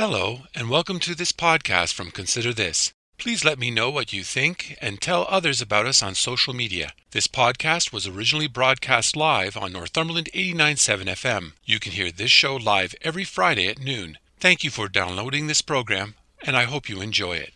Hello, and welcome to this podcast from Consider This. Please let me know what you think and tell others about us on social media. This podcast was originally broadcast live on Northumberland 89.7 FM. You can hear this show live every Friday at noon. Thank you for downloading this program, and I hope you enjoy it.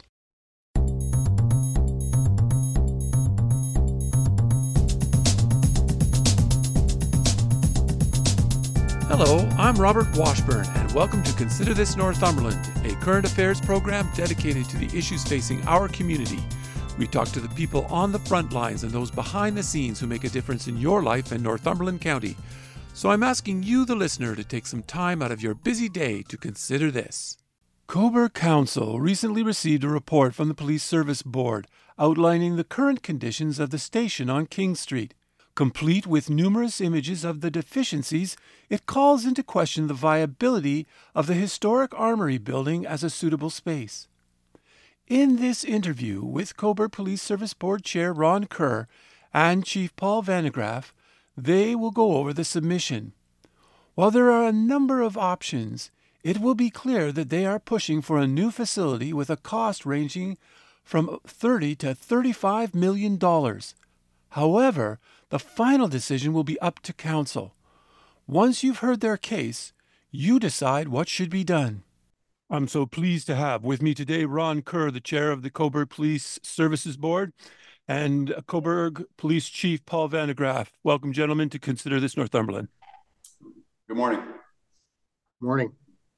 Hello, I'm Robert Washburn, and welcome to Consider This Northumberland, a current affairs program dedicated to the issues facing our community. We talk to the people on the front lines and those behind the scenes who make a difference in your life in Northumberland County. So I'm asking you, the listener, to take some time out of your busy day to consider this. Cobourg Council recently received a report from the Police Service Board outlining the current conditions of the station on King Street. Complete with numerous images of the deficiencies, it calls into question the viability of the historic Armory building as a suitable space. In this interview with Cobourg Police Service Board Chair Ron Kerr and Chief Paul Vandegraff, they will go over the submission. While there are a number of options, it will be clear that they are pushing for a new facility with a cost ranging from $30 to $35 million. However, the final decision will be up to Council. Once you've heard their case, you decide what should be done. I'm so pleased to have with me today Ron Kerr, the chair of the Cobourg Police Services Board, and Cobourg Police Chief Paul Vandegraff. Welcome, gentlemen, to Consider This Northumberland. Good morning. Morning.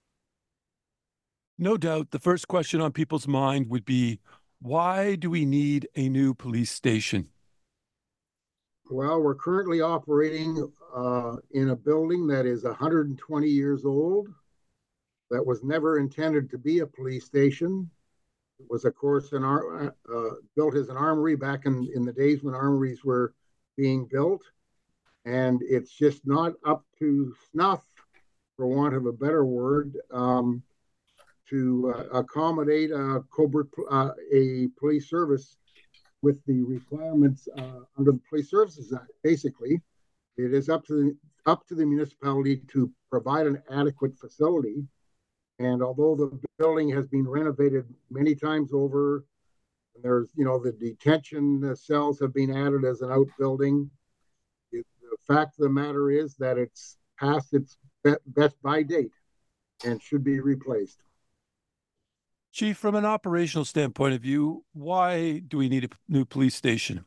No doubt the first question on people's mind would be, why do we need a new police station? Well, we're currently operating in a building that is 120 years old, that was never intended to be a police station. It was, of course, built as an armory back in the days when armories were being built. And it's just not up to snuff, for want of a better word, to accommodate a police service with the requirements under the Police Services Act. Basically, it is up to the municipality to provide an adequate facility. And although the building has been renovated many times over, there's, the detention cells have been added as an outbuilding. The fact of the matter is that it's past its best by date and should be replaced. Chief, from an operational standpoint of view, why do we need a new police station?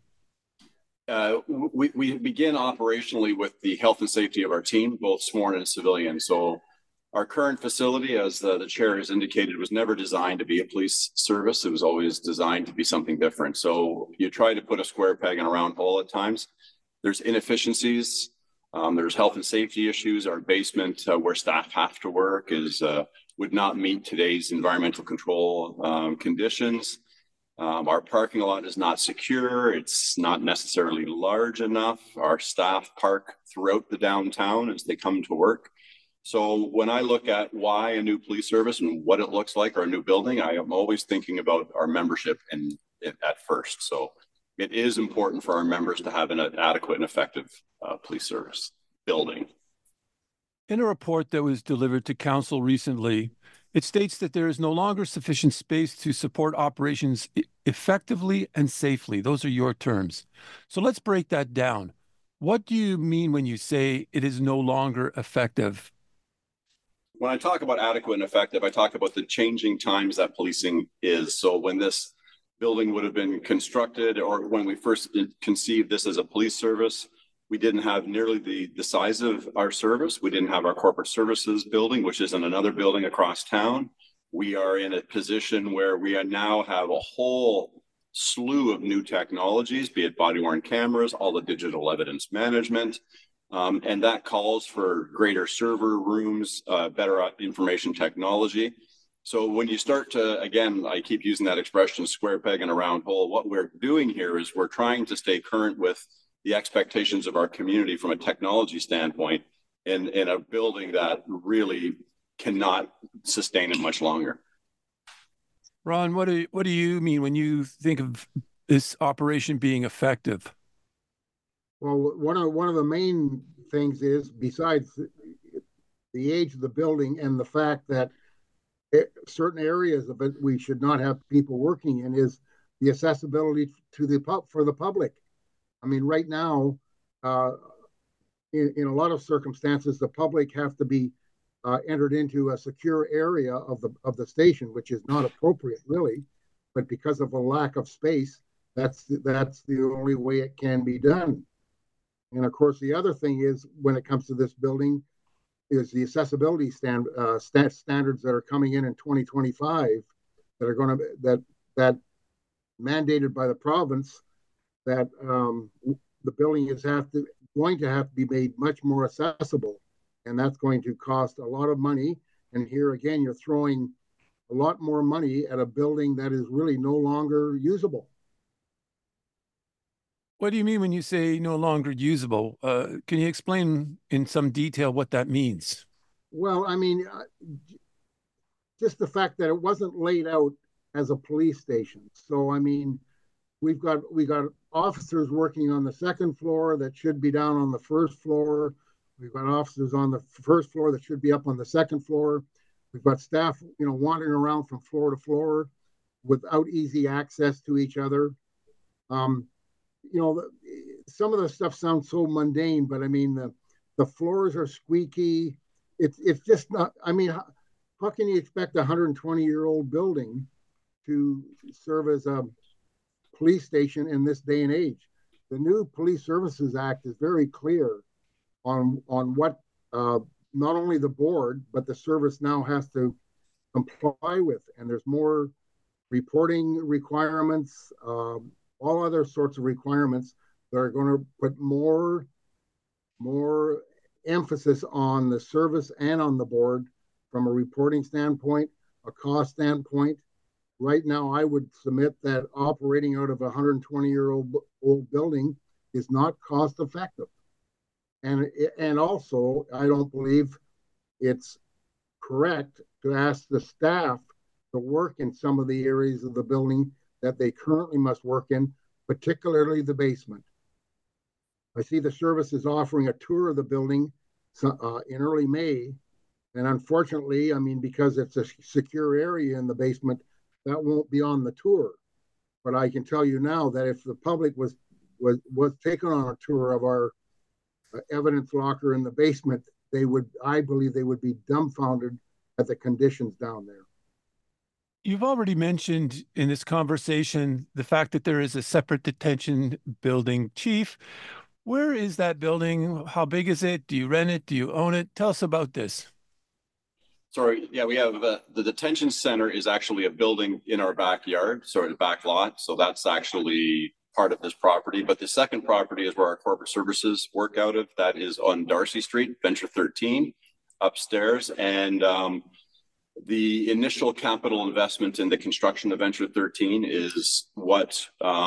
We begin operationally with the health and safety of our team, both sworn and civilian. So our current facility, as the chair has indicated, was never designed to be a police service. It was always designed to be something different. So you try to put a square peg in a round hole at times. There's inefficiencies. There's health and safety issues. Our basement, where staff have to work, would not meet today's environmental control conditions. Our parking lot is not secure. It's not necessarily large enough. Our staff park throughout the downtown as they come to work. So when I look at why a new police service and what it looks like, or a new building, I am always thinking about our membership at first. So it is important for our members to have an adequate and effective police service building. In a report that was delivered to Council recently, it states that there is no longer sufficient space to support operations effectively and safely. Those are your terms. So let's break that down. What do you mean when you say it is no longer effective? When I talk about adequate and effective, I talk about the changing times that policing is. So when this building would have been constructed, or when we first conceived this as a police service, we didn't have nearly the size of our service. We didn't have our corporate services building, which is in another building across town. We are in a position where we now have a whole slew of new technologies, be it body-worn cameras, all the digital evidence management, and that calls for greater server rooms, better information technology. So when you start to, again, I keep using that expression, square peg in a round hole, what we're doing here is we're trying to stay current with the expectations of our community from a technology standpoint in a building that really cannot sustain it much longer. Ron, what do you mean when you think of this operation being effective? Well, one of the main things is, besides the age of the building and the fact that certain areas of it we should not have people working in is the accessibility to for the public. I mean, right now, uh, in a lot of circumstances, the public have to be entered into a secure area of the station, which is not appropriate, really. But because of a lack of space, that's the only way it can be done. And of course, the other thing is when it comes to this building is the accessibility standards that are coming in 2025 that are going to that mandated by the province that the building is going to have to be made much more accessible, and that's going to cost a lot of money. And here again, you're throwing a lot more money at a building that is really no longer usable. What do you mean when you say no longer usable? Can you explain in some detail what that means? Well, I mean, just the fact that it wasn't laid out as a police station. So, I mean, we got officers working on the second floor that should be down on the first floor. We've got officers on the first floor that should be up on the second floor. We've got staff, wandering around from floor to floor without easy access to each other. Some of the stuff sounds so mundane, but I mean, the floors are squeaky. It's just not, I mean, how can you expect a 120-year-old building to serve as a police station in this day and age? The new Police Services Act is very clear on what not only the board, but the service now has to comply with. And there's more reporting requirements, all other sorts of requirements that are going to put more emphasis on the service and on the board from a reporting standpoint, a cost standpoint. Right now, I would submit that operating out of a 120-year-old building is not cost effective. And also, I don't believe it's correct to ask the staff to work in some of the areas of the building that they currently must work in, particularly the basement. I see the service is offering a tour of the building in early May. And unfortunately, I mean, because it's a secure area in the basement, that won't be on the tour. But I can tell you now that if the public was taken on a tour of our evidence locker in the basement, I believe they would be dumbfounded at the conditions down there. You've already mentioned in this conversation the fact that there is a separate detention building. Chief, where is that building? How big is it? Do you rent it? Do you own it? Tell us about this. Sorry, yeah, we have the detention center is actually a building in our backyard, the back lot. So that's actually part of this property. But the second property is where our corporate services work out of. That is on Darcy Street, Venture 13, upstairs. And the initial capital investment in the construction of Venture 13 is what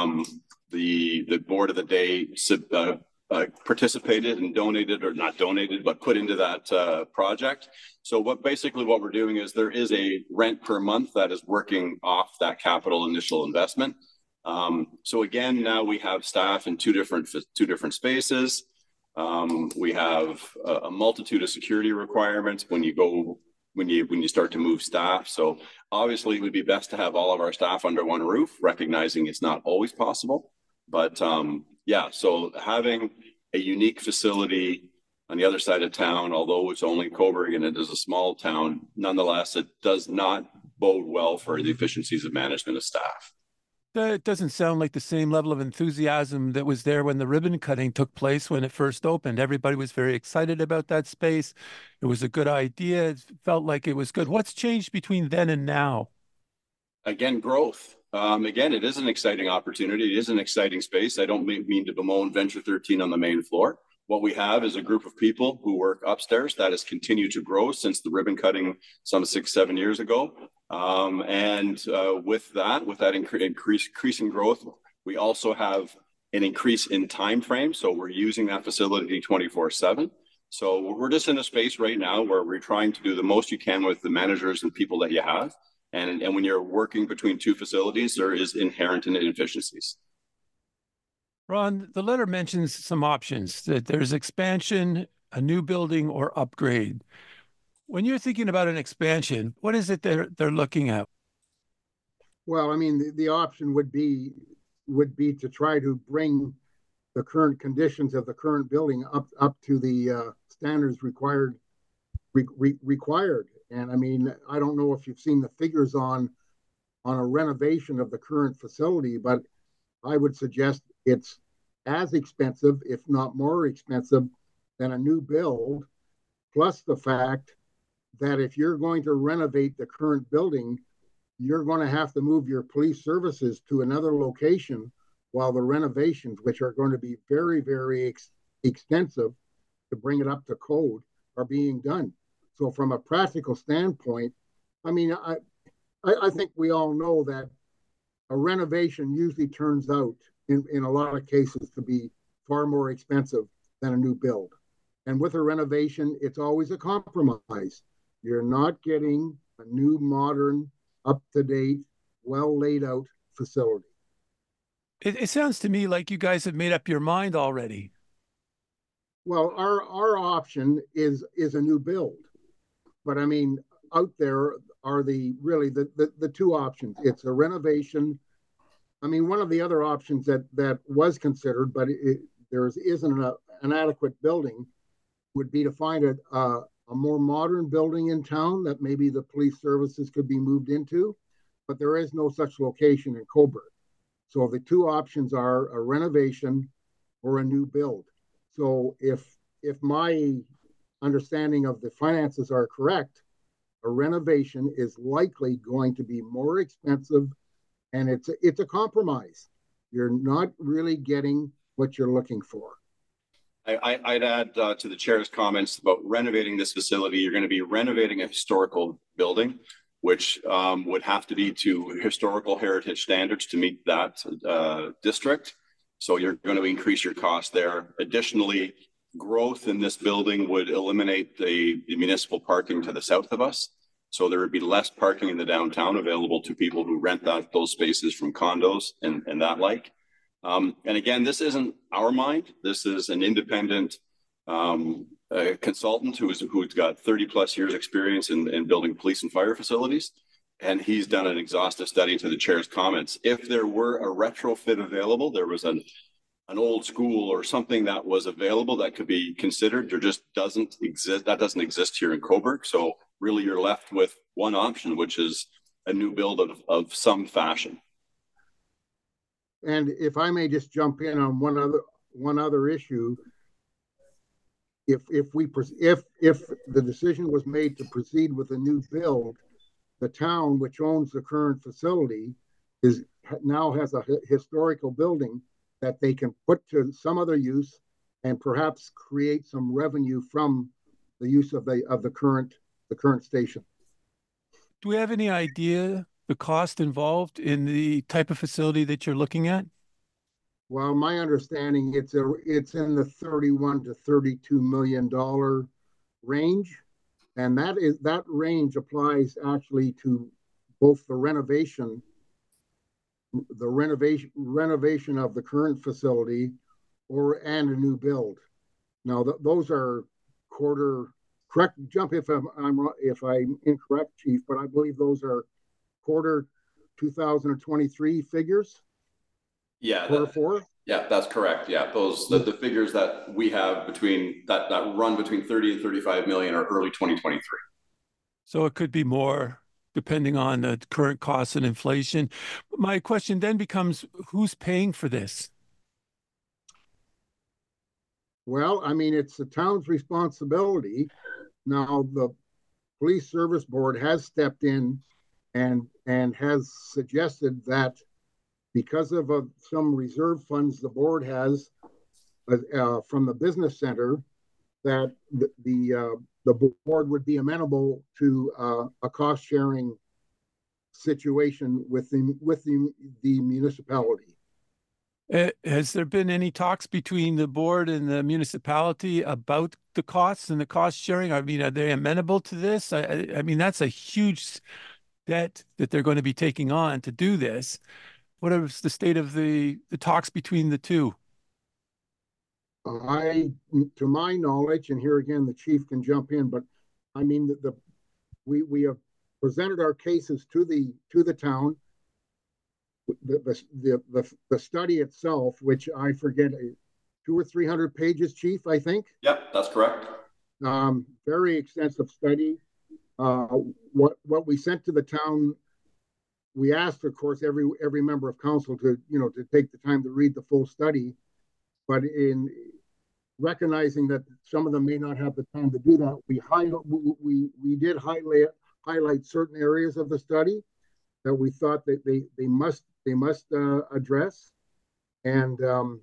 the board of the day participated and donated, or not donated, but put into that project. So what we're doing is there is a rent per month that is working off that capital initial investment. So again, now we have staff in two different spaces. We have a multitude of security requirements when you start to move staff. So obviously it would be best to have all of our staff under one roof, recognizing it's not always possible. But yeah, so having a unique facility on the other side of town, although it's only Cobourg and it is a small town, nonetheless, it does not bode well for the efficiencies of management of staff. That doesn't sound like the same level of enthusiasm that was there when the ribbon cutting took place when it first opened. Everybody was very excited about that space. It was a good idea. It felt like it was good. What's changed between then and now? Again, growth. Again, it is an exciting opportunity. It is an exciting space. I don't mean to bemoan Venture 13 on the main floor. What we have is a group of people who work upstairs that has continued to grow since the ribbon cutting some 6-7 years ago. With that increasing growth, we also have an increase in time frame. So we're using that facility 24/7. So we're just in a space right now where we're trying to do the most you can with the managers and people that you have. And when you're working between two facilities, there is inherent inefficiencies. Ron, the letter mentions some options, that there's expansion, a new building, or upgrade. When you're thinking about an expansion, what is it they're looking at? Well, I mean, the option would be to try to bring the current conditions of the current building up to the standards required. And I mean, I don't know if you've seen the figures on a renovation of the current facility, but I would suggest it's as expensive, if not more expensive, than a new build. Plus the fact that if you're going to renovate the current building, you're going to have to move your police services to another location while the renovations, which are going to be very, very extensive to bring it up to code, are being done. So from a practical standpoint, I mean, I think we all know that a renovation usually turns out in a lot of cases to be far more expensive than a new build. And with a renovation, it's always a compromise. You're not getting a new, modern, up to date, well laid out facility. It sounds to me like you guys have made up your mind already. Well, our option is a new build, but I mean, out there are the two options. It's a renovation. I mean, one of the other options that was considered, but there isn't an adequate building, would be to find a more modern building in town that maybe the police services could be moved into, but there is no such location in Cobourg. So the two options are a renovation or a new build. So if my understanding of the finances are correct, a renovation is likely going to be more expensive, and it's a compromise. You're not really getting what you're looking for. I'd add to the chair's comments about renovating this facility. You're going to be renovating a historical building, which would have to be to historical heritage standards to meet that district. So you're going to increase your cost there. Additionally, growth in this building would eliminate the municipal parking to the south of us. So there would be less parking in the downtown available to people who rent those spaces from condos and that like. And again, this isn't our mind. This is an independent consultant who's got 30 plus years experience in building police and fire facilities. And he's done an exhaustive study to the chair's comments. If there were a retrofit available, there was an old school or something that was available that could be considered, there just doesn't exist. That doesn't exist here in Cobourg. So really you're left with one option, which is a new build of some fashion. And if I may just jump in on one other issue, if the decision was made to proceed with a new build, the town which owns the current facility now has a historical building that they can put to some other use and perhaps create some revenue from the use of the current station. Do we have any idea the cost involved in the type of facility that you're looking at? Well, my understanding, it's in the $31 to $32 million range, and that range applies actually to both the renovation of the current facility and a new build. Now, those are correct. Jump if I'm incorrect, Chief, but I believe those are quarter 2023 figures. Yeah, quarter four. Yeah, that's correct. Yeah, the figures that we have between that run between 30 and 35 million are early 2023. So it could be more depending on the current costs and inflation. My question then becomes, who's paying for this? Well, I mean, it's the town's responsibility. Now, the Police Service Board has stepped in and has suggested that because of some reserve funds the board has from the business center, that the board would be amenable to a cost sharing situation with the municipality. Has there been any talks between the board and the municipality about the costs and the cost sharing? I mean, are they amenable to this? I mean, that's a huge debt that they're going to be taking on to do this. What is the state of the talks between the two? To my knowledge, and here again, the chief can jump in, but I mean, we have presented our cases to the town. The study itself, which I forget, 200 or 300 pages, Chief, I think. Yep, that's correct. Very extensive study. What we sent to the town, we asked, of course, every member of council to take the time to read the full study, but in recognizing that some of them may not have the time to do that, we did highlight certain areas of the study that we thought that they must address, and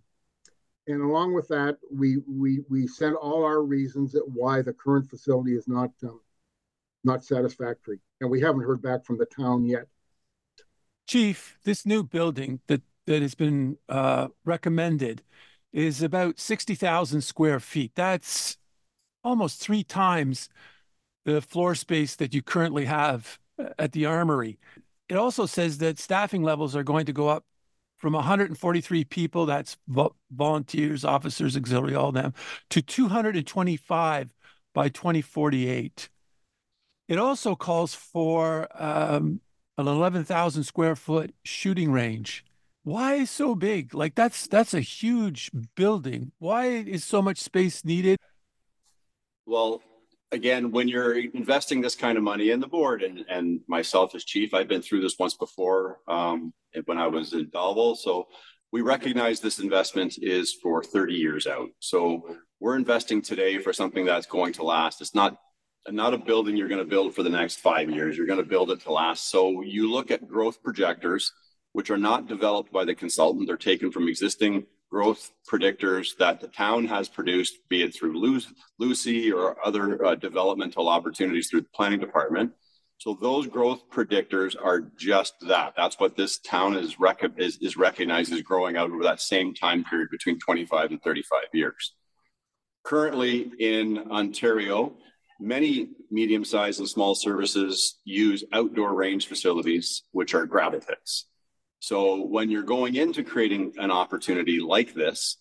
along with that, we sent all our reasons at why the current facility is not satisfactory, and we haven't heard back from the town yet. Chief, this new building that has been recommended is about 60,000 square feet. That's almost 3 times the floor space that you currently have at the Armory. It also says that staffing levels are going to go up from 143 people, that's volunteers, officers, auxiliary, all of them, to 225 by 2048. It also calls for an 11,000 square foot shooting range. Why so big? Like that's a huge building. Why is so much space needed? Well, again, when you're investing this kind of money in the board and myself as chief, I've been through this once before when I was in Belleville. So we recognize this investment is for 30 years out. So we're investing today for something that's going to last. It's not a building you're going to build for the next 5 years. You're going to build it to last. So you look at growth projectors, which are not developed by the consultant. They're taken from existing growth predictors that the town has produced, be it through Lucy or other developmental opportunities through the planning department. So those growth predictors are just that. That's what this town is recognized as growing out over that same time period between 25 and 35 years. Currently in Ontario, many medium-sized and small services use outdoor range facilities, which are gravel pits. So when you're going into creating an opportunity like this,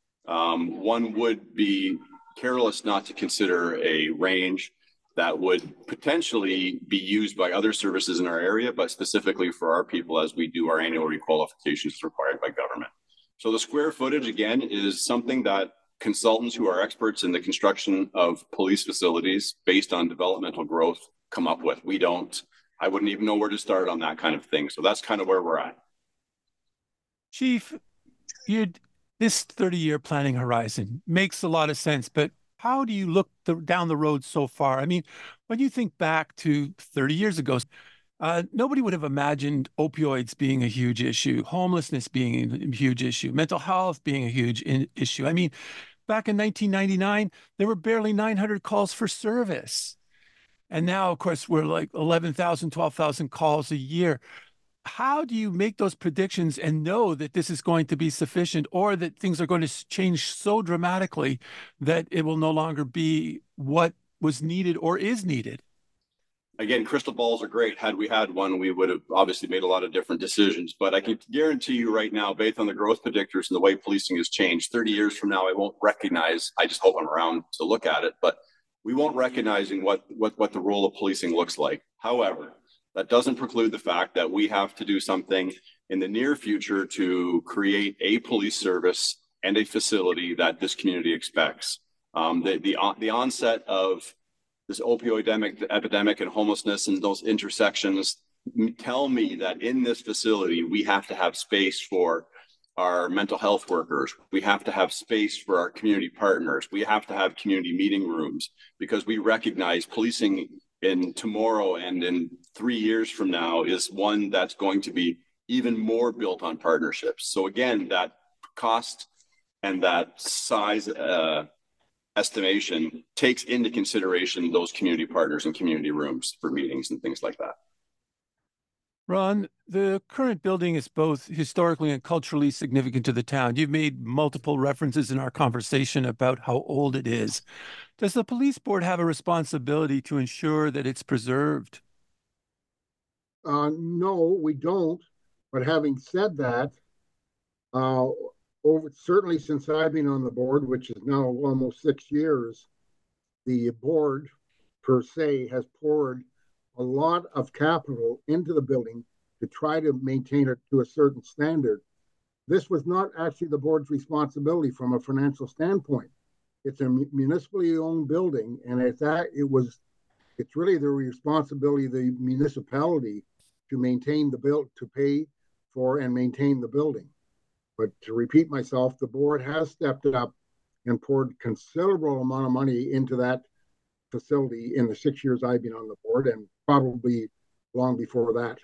one would be careless not to consider a range that would potentially be used by other services in our area, but specifically for our people as we do our annual requalifications required by government. So the square footage, again, is something that consultants who are experts in the construction of police facilities based on developmental growth come up with. I wouldn't even know where to start on that kind of thing. So that's kind of where we're at. Chief, this 30-year planning horizon makes a lot of sense, but how do you look down the road so far? I mean, when you think back to 30 years ago, nobody would have imagined opioids being a huge issue, homelessness being a huge issue, mental health being a huge issue. I mean, back in 1999, there were barely 900 calls for service. And now, of course, we're like 11,000, 12,000 calls a year. How do you make those predictions and know that this is going to be sufficient, or that things are going to change so dramatically that it will no longer be what was needed or is needed? Again, crystal balls are great. Had we had one, we would have obviously made a lot of different decisions. But I can guarantee you right now, based on the growth predictors and the way policing has changed, 30 years from now, I won't recognize, I just hope I'm around to look at it, but we won't recognizing what the role of policing looks like. However, that doesn't preclude the fact that we have to do something in the near future to create a police service and a facility that this community expects. The onset of this opioid epidemic and homelessness and those intersections tell me that in this facility, we have to have space for our mental health workers. We have to have space for our community partners. We have to have community meeting rooms, because we recognize policing in tomorrow and in 3 years from now is one that's going to be even more built on partnerships. So again, that cost and that size estimation takes into consideration those community partners and community rooms for meetings and things like that. Ron, the current building is both historically and culturally significant to the town. You've made multiple references in our conversation about how old it is. Does the police board have a responsibility to ensure that it's preserved? No, we don't. But having said that, certainly since I've been on the board, which is now almost 6 years, the board per se has poured a lot of capital into the building to try to maintain it to a certain standard. This was not actually the board's responsibility from a financial standpoint. It's a municipally owned building, and it's really the responsibility of the municipality to maintain the build, to pay for and maintain the building. But to repeat myself, the board has stepped up and poured considerable amount of money into that facility in the 6 years I've been on the board, and probably long before that.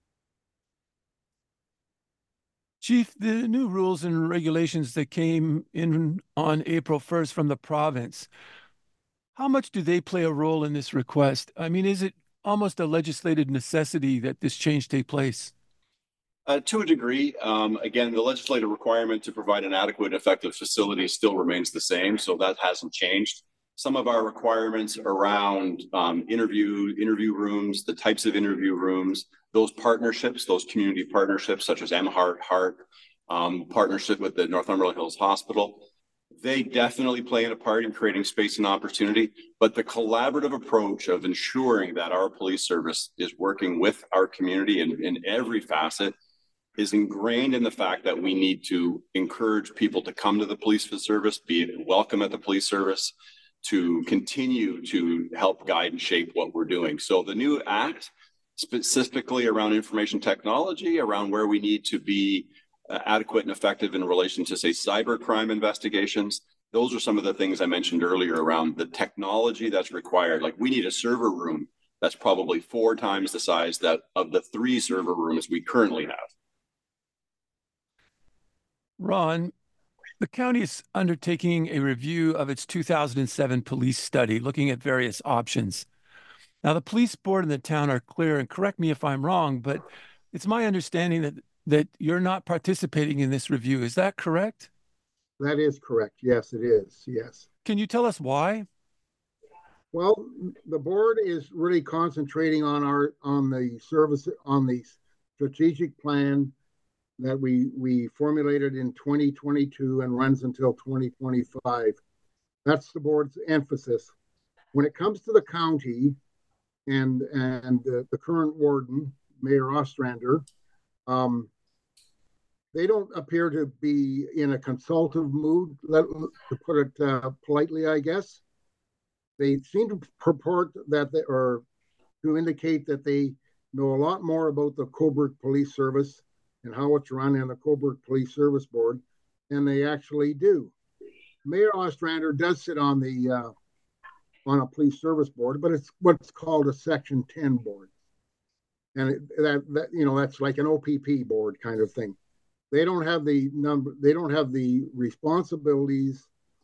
Chief, the new rules and regulations that came in on April 1st from the province, how much do they play a role in this request? I mean, is it almost a legislated necessity that this change take place? To a degree, again, the legislative requirement to provide an adequate and effective facility still remains the same, so that hasn't changed. Some of our requirements around interview rooms, the types of interview rooms, those partnerships, those community partnerships such as MHeart, Heart, partnership with the Northumberland Hills Hospital, they definitely play a part in creating space and opportunity. But the collaborative approach of ensuring that our police service is working with our community in every facet is ingrained in the fact that we need to encourage people to come to the police service, be welcome at the police service, to continue to help guide and shape what we're doing. So the new act, specifically around information technology, around where we need to be adequate and effective in relation to, say, cybercrime investigations, those are some of the things I mentioned earlier around the technology that's required. Like, we need a server room that's probably 4 times the size of the 3 server rooms we currently have. Ron, the county is undertaking a review of its 2007 police study, looking at various options. Now, the police board and the town are clear, and correct me if I'm wrong, but it's my understanding that you're not participating in this review. Is that correct? That is correct. Yes, it is. Yes. Can you tell us why? Well, the board is really concentrating on the strategic plan that we formulated in 2022 and runs until 2025. That's the board's emphasis. When it comes to the county and the current warden, Mayor Ostrander, they don't appear to be in a consultative mood, to put it politely, I guess. They seem to purport or to indicate that they know a lot more about the Cobourg Police Service and how it's run in the Cobourg Police Service Board than they actually do. Mayor Ostrander does sit on a police service board, but it's what's called a Section 10 board, and that's like an OPP board kind of thing. They don't have the responsibilities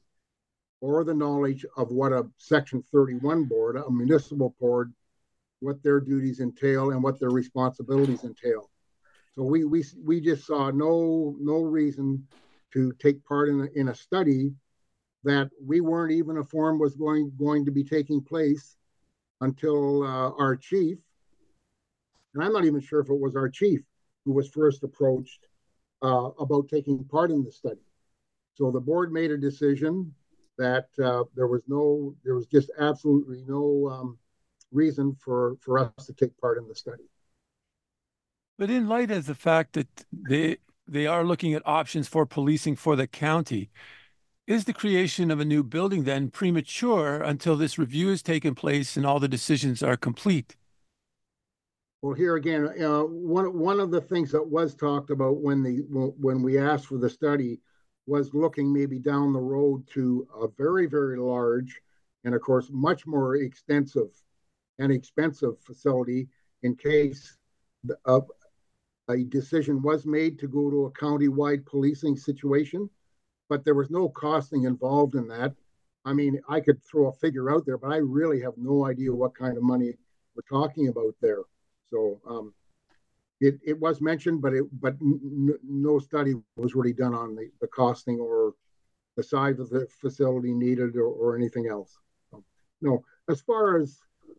or the knowledge of what a Section 31 board, a municipal board, what their duties entail and what their responsibilities entail. So we just saw no reason to take part in a study that we weren't even informed was going to be taking place until our chief, and I'm not even sure if it was our chief who was first approached about taking part in the study. So the board made a decision that there was just absolutely no reason for us to take part in the study. But in light of the fact that they are looking at options for policing for the county, is the creation of a new building then premature until this review has taken place and all the decisions are complete? Well, here again, one of the things that was talked about when we asked for the study was looking maybe down the road to a very, very large and, of course, much more extensive and expensive facility in case a decision was made to go to a county-wide policing situation, but there was no costing involved in that. I mean, I could throw a figure out there, but I really have no idea what kind of money we're talking about there. So it was mentioned, but no study was really done on the costing or the size of the facility needed or anything else. So, no, as far as,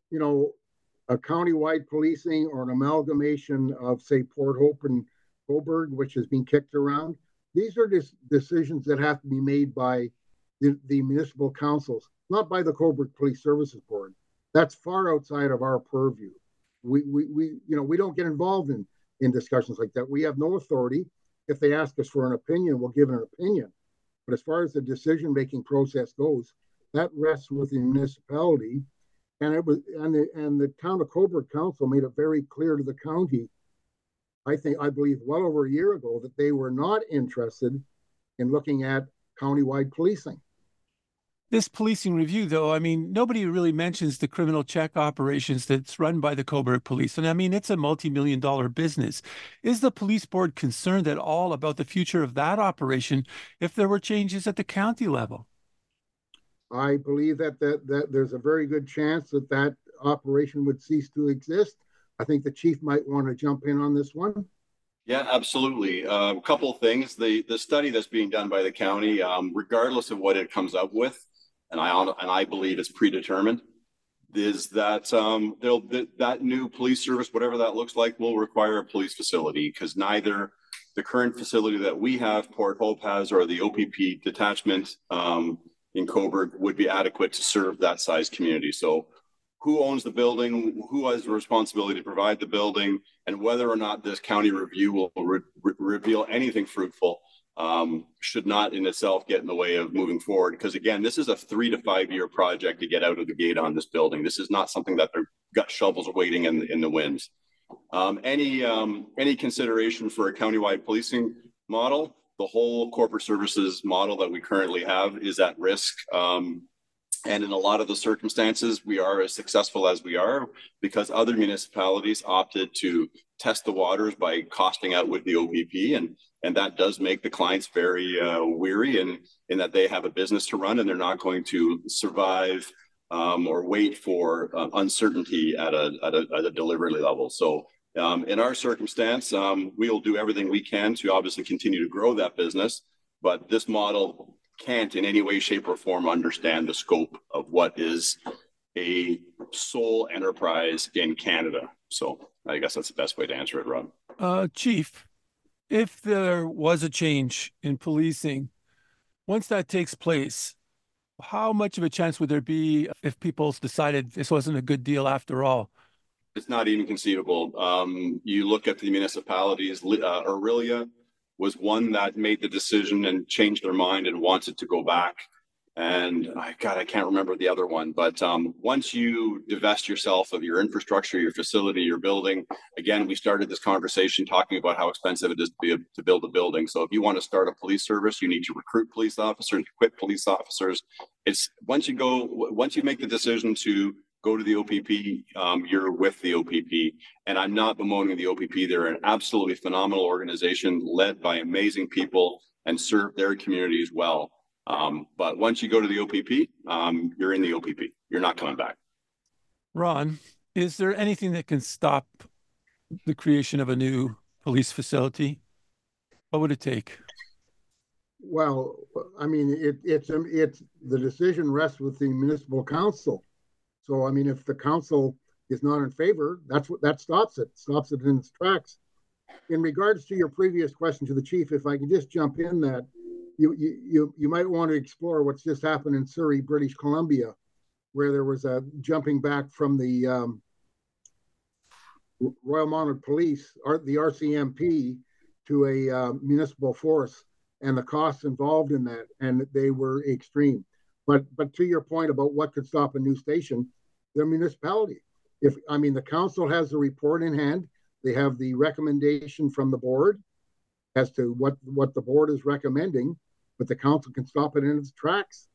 a county-wide policing or an amalgamation of, say, Port Hope and Cobourg, which has been kicked around, these are just decisions that have to be made by the municipal councils, not by the Cobourg Police Services Board. that's far outside of our purview. We don't get involved in discussions like that. We have no authority. If they ask us for an opinion, we'll give an opinion. But as far as the decision-making process goes, that rests with the municipality. And the town of Cobourg Council made it very clear to the county, I believe well over a year ago, that they were not interested in looking at countywide policing. This policing review, though, I mean, nobody really mentions the criminal check operations that's run by the Cobourg Police. And I mean, it's a multi-million-dollar business. Is the police board concerned at all about the future of that operation if there were changes at the county level? I believe that there's a very good chance that operation would cease to exist. I think the chief might want to jump in on this one. Yeah, absolutely. A couple of things. The study that's being done by the county, regardless of what it comes up with, and I believe it's predetermined, is that that new police service, whatever that looks like, will require a police facility, because neither the current facility that we have, Port Hope has, or the OPP detachment in Cobourg would be adequate to serve that size community. So who owns the building, who has the responsibility to provide the building, and whether or not this county review will reveal anything fruitful should not in itself get in the way of moving forward. Because again, this is a 3 to 5 year project to get out of the gate on this building. This is not something that they've got shovels waiting in the winds. Any consideration for a countywide policing model? The whole corporate services model that we currently have is at risk. And in a lot of the circumstances, we are as successful as we are because other municipalities opted to test the waters by costing out with the OPP. And that does make the clients very weary in that they have a business to run and they're not going to survive or wait for uncertainty at a delivery level. So in our circumstance, we'll do everything we can to obviously continue to grow that business. But this model can't in any way, shape, or form understand the scope of what is a sole enterprise in Canada. So I guess that's the best way to answer it, Rob. Chief, if there was a change in policing, once that takes place, how much of a chance would there be if people decided this wasn't a good deal after all? It's not even conceivable. You look at the municipalities, Orillia was one that made the decision and changed their mind and wanted to go back. And I can't remember the other one. But once you divest yourself of your infrastructure, your facility, your building, again, we started this conversation talking about how expensive it is to build a building. So if you want to start a police service, you need to recruit police officers, equip police officers. It's once you make the decision to go to the OPP, you're with the OPP. And I'm not bemoaning the OPP. They're an absolutely phenomenal organization led by amazing people and serve their communities well. But once you go to the OPP, you're in the OPP. You're not coming back. Ron, is there anything that can stop the creation of a new police facility? What would it take? Well, I mean, it's the decision rests with the municipal council. So, I mean, if the council is not in favor, that stops it in its tracks. In regards to your previous question to the chief, if I can just jump in that, you might want to explore what's just happened in Surrey, British Columbia, where there was a jumping back from the Royal Mounted Police, the RCMP, to a municipal force, and the costs involved in that, and they were extreme. But to your point about what could stop a new station, the municipality. The council has the report in hand. They have the recommendation from the board as to what the board is recommending, but the council can stop it in its tracks.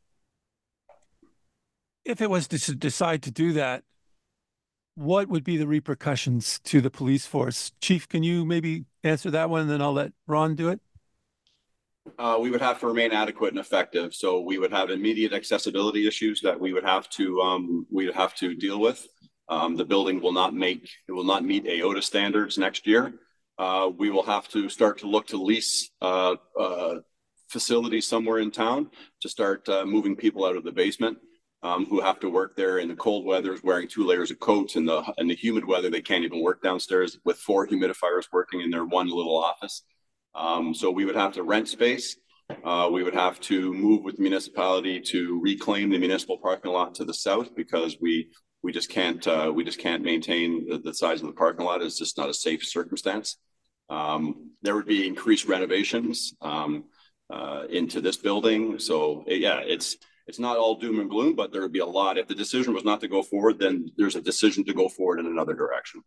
If it was to decide to do that, what would be the repercussions to the police force? Chief, can you maybe answer that one, and then I'll let Ron do it? We would have to remain adequate and effective. So we would have immediate accessibility issues that we would have to deal with. The building will not meet AOTA standards next year. We will have to start to look to lease facilities somewhere in town to start moving people out of the basement who have to work there in the cold weather, wearing 2 layers of coats. In the humid weather, they can't even work downstairs with 4 humidifiers working in their one little office. So we would have to rent space. We would have to move with the municipality to reclaim the municipal parking lot to the south because we we just can't maintain the size of the parking lot. It's just not a safe circumstance. There would be increased renovations into this building. So yeah, it's not all doom and gloom, but there would be a lot. If the decision was not to go forward, then there's a decision to go forward in another direction.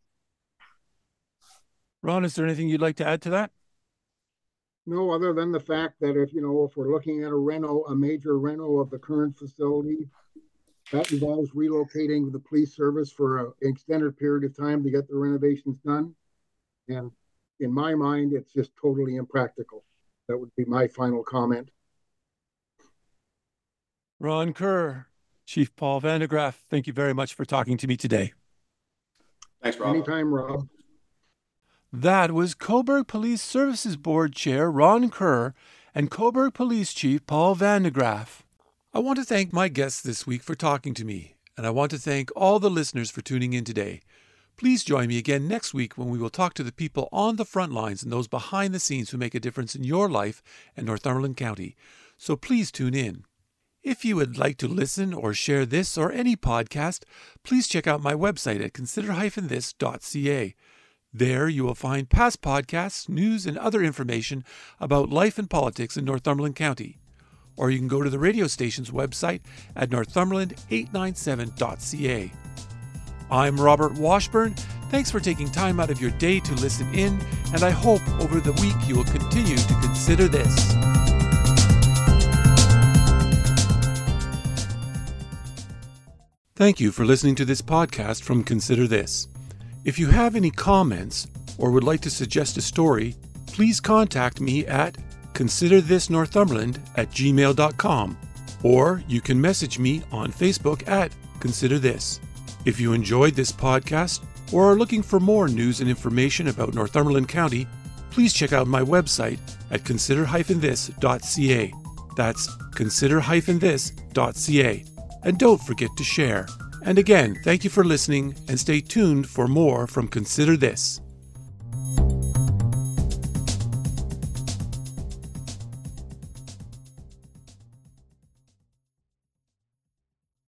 Ron, is there anything you'd like to add to that? No, other than the fact that if we're looking at a major reno of the current facility, that involves relocating the police service for an extended period of time to get the renovations done. And in my mind, it's just totally impractical. That would be my final comment. Ron Kerr, Chief Paul Vandegraff, thank you very much for talking to me today. Thanks, Rob. Anytime, Rob. That was Cobourg Police Services Board Chair Ron Kerr and Cobourg Police Chief Paul Vandegraff. I want to thank my guests this week for talking to me, and I want to thank all the listeners for tuning in today. Please join me again next week when we will talk to the people on the front lines and those behind the scenes who make a difference in your life and Northumberland County. So please tune in. If you would like to listen or share this or any podcast, please check out my website at consider-this.ca. There you will find past podcasts, news, and other information about life and politics in Northumberland County. Or you can go to the radio station's website at northumberland897.ca. I'm Robert Washburn. Thanks for taking time out of your day to listen in, and I hope over the week you will continue to consider this. Thank you for listening to this podcast from Consider This. If you have any comments or would like to suggest a story, please contact me at considerthisnorthumberland@gmail.com, or you can message me on Facebook at Consider This. If you enjoyed this podcast or are looking for more news and information about Northumberland County, please check out my website at consider-this.ca. That's consider-this.ca. And don't forget to share. And again, thank you for listening, and stay tuned for more from Consider This.